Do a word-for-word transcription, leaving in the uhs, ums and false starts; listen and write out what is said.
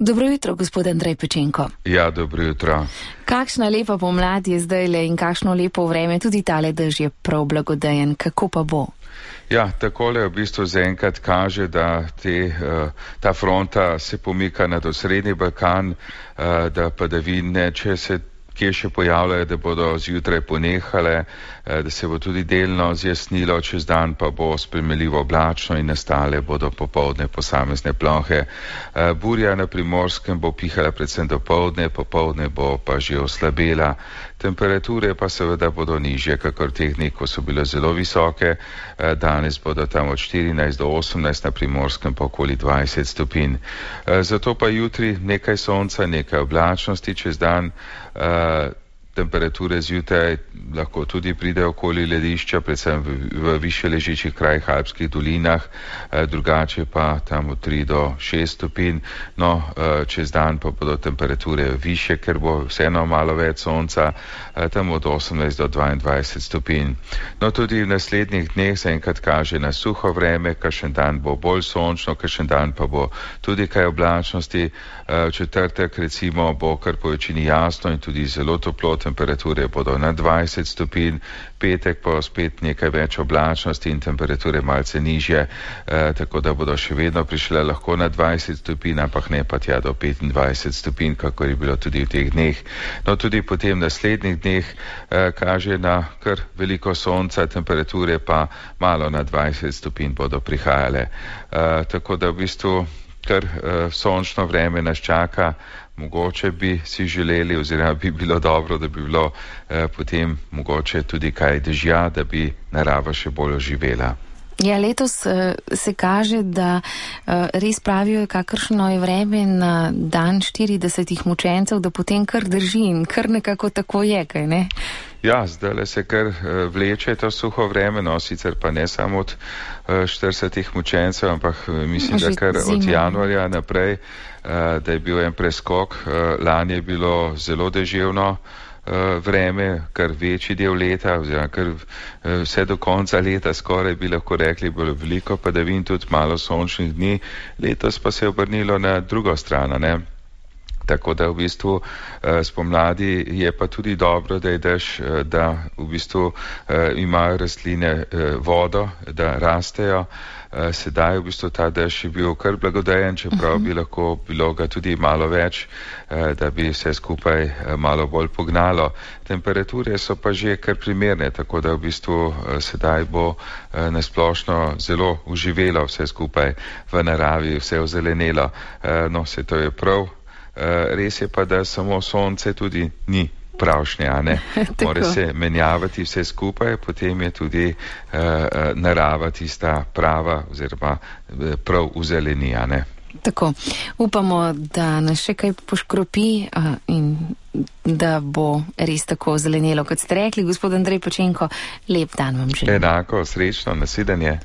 Dobro jutro, gospod Andrej Pečenko. Ja, dobro jutro. Kakšna lepa pomlad je zdajle in kakšno lepo vreme, tudi tale dež je prav blagodejen, kako pa bo? Ja, takole v bistvu zaenkrat kaže, da te, ta fronta se pomika nad osrednji Balkan, da padavine, če se kje še pojavljajo, da bodo zjutraj ponehale, da se bo tudi delno zjasnilo, čez dan pa bo sprejemljivo oblačno in nastale bodo popoldne posamezne plohe. Burja na Primorskem bo pihala predvsem dopoldne, popoldne bo pa že oslabela. Temperature pa seveda bodo nižje, kakor teh dni, ko so bile zelo visoke. Danes bodo tam od štirinajst do osemnajst, na Primorskem pa okoli dvajset stopinj. Zato pa jutri nekaj sonca, nekaj oblačnosti čez dan. Uh, temperature zjutraj lahko tudi pride okoli ledišča, predvsem v, v više ležečih krajih, alpskih dolinah, uh, drugače pa tam od tri do šest stopinj. No, uh, čez dan pa bodo temperature više, ker bo vseeno malo več sonca, uh, tam od osemnajst do dvaindvajset stopinj. No, tudi v naslednjih dneh zaenkrat kaže na suho vreme, kakšen dan bo bolj sončno, kakšen dan pa bo tudi kaj oblačnosti. Uh, četrtek recimo bo kar po večini jasno in tudi zelo toplo, temperature bodo na dvajset stopinj, petek pa spet nekaj več oblačnosti in temperature malce nižje, eh, tako da bodo še vedno prišle lahko na dvajset stopinj, ampak ne pa tja do petindvajset stopinj, kako je bilo tudi v teh dneh. No, tudi potem naslednjih dneh eh, kaže na kar veliko sonca, temperature pa malo na dvajset stopinj bodo prihajale. Eh, tako da v bistvu kar eh, sončno vreme nas čaka. Mogoče bi si želeli oziroma bi bilo dobro, da bi bilo eh, potem mogoče tudi kaj dežja, da bi narava še bolj oživela. Ja, letos uh, se kaže, da uh, res pravijo, kakršno je vreme na dan štiridesetih mučencev, da potem kar drži in kar nekako tako je, kaj ne? Ja, zdaj se kar uh, vleče to suho vreme, no sicer pa ne samo od uh, štiridesetih mučencev, ampak uh, mislim, Že da kar zima. Od januarja naprej, uh, da je bil en preskok. Uh, lani je bilo zelo deževno vreme, kar večji del leta, oziroma kar vse do konca leta skoraj bi lahko rekli, bilo veliko padavin, tudi malo sončnih dni. Letos pa se je obrnilo na drugo stran, ne? Tako da v bistvu spomladi je pa tudi dobro, da je dež, da v bistvu imajo rastline vodo, da rastejo. Sedaj v bistvu ta dež je bil kar blagodejen, čeprav bi lahko bilo ga tudi malo več, da bi vse skupaj malo bolj pognalo. Temperature so pa že kar primerne, tako da v bistvu sedaj bo nasplošno zelo uživelo vse skupaj v naravi, vse ozelenelo. No, se to je prav. Res je pa, da samo sonce tudi ni pravšnje, a ne? Mora se menjavati vse skupaj, potem je tudi uh, narava tista prava oziroma prav uzeleni, a ne? Tako, upamo, da nas še kaj poškropi uh, in da bo res tako zelenelo, kot ste rekli. Gospod Andrej Pečenko, lep dan vam želim. Enako, srečno, nasvidenje.